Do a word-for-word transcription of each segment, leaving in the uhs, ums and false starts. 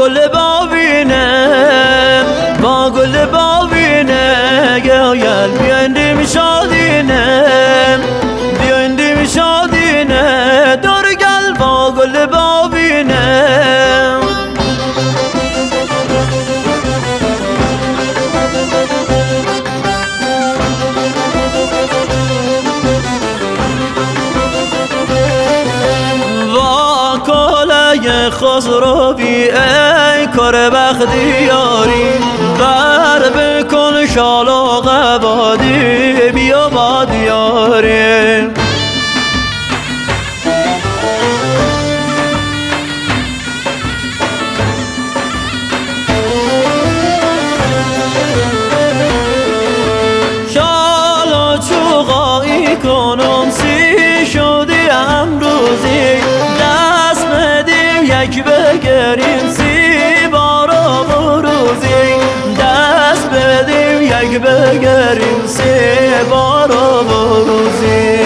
گل باوینه با گل باوینه گل بیاندیم شادینه بیاندیم شادینه دور گل با گل باوینه خسروی ای کار بختیاری بر بکن شال و قبادی بیا با دیاری شال و چوغایی کنم سی شدی امروزی دست یک بگریم سی بارا و روزی دست بدیم یک بگریم سی بارا و روزی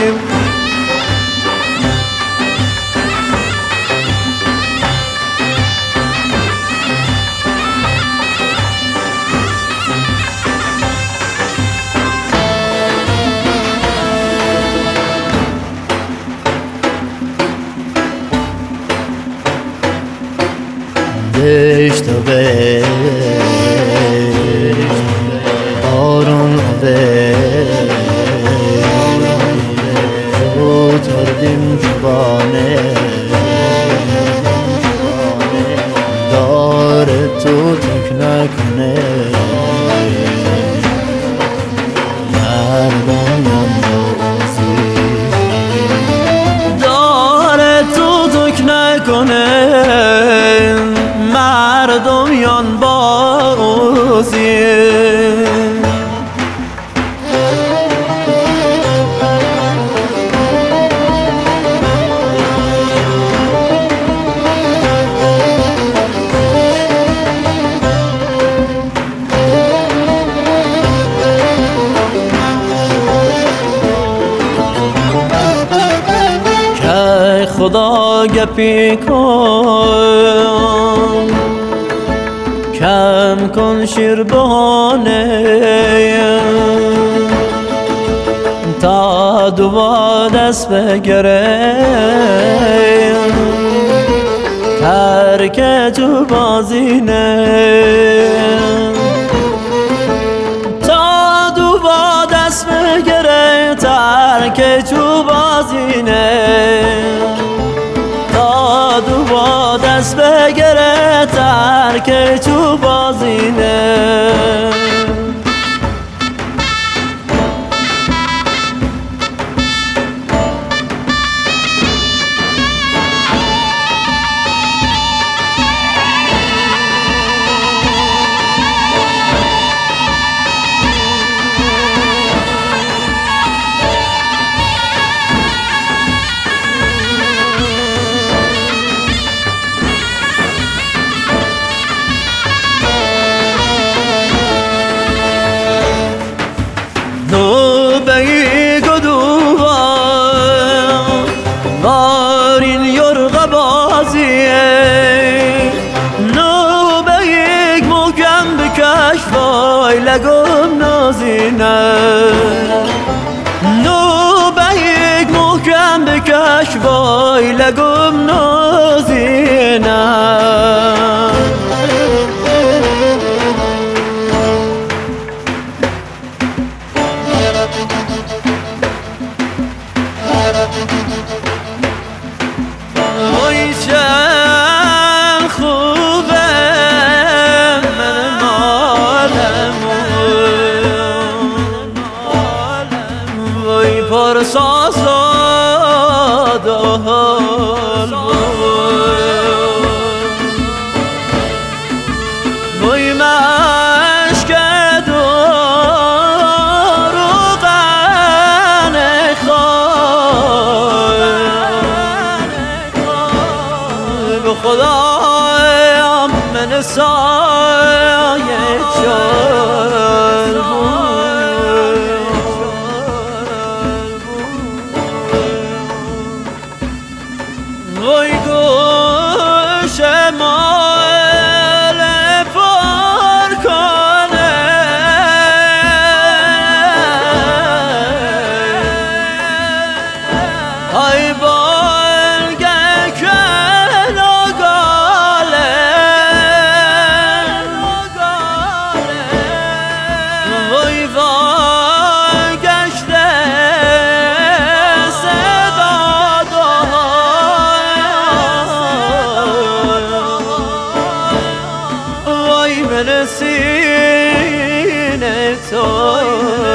دشت و بشت بارون و بشت تو تردیم جوانه داره تو تک نکنه مردم نمازی داره تو تک نکنه مردم یان بازی که خدا گپی کن کم کن شیر بهانه تا دو دست بگره ترک تو بازینه تا دو دست بگره ترک تو بازینه تا دو دست بگره ترک تو بازینه لگم نازینه نو به یک محکم بکش وای لگم نازینه وای چند خوبه من مالم وای پارساز دهال وای مشک دور و غن خواه به خدایم من سایه چال وای گوش ما من سینه تو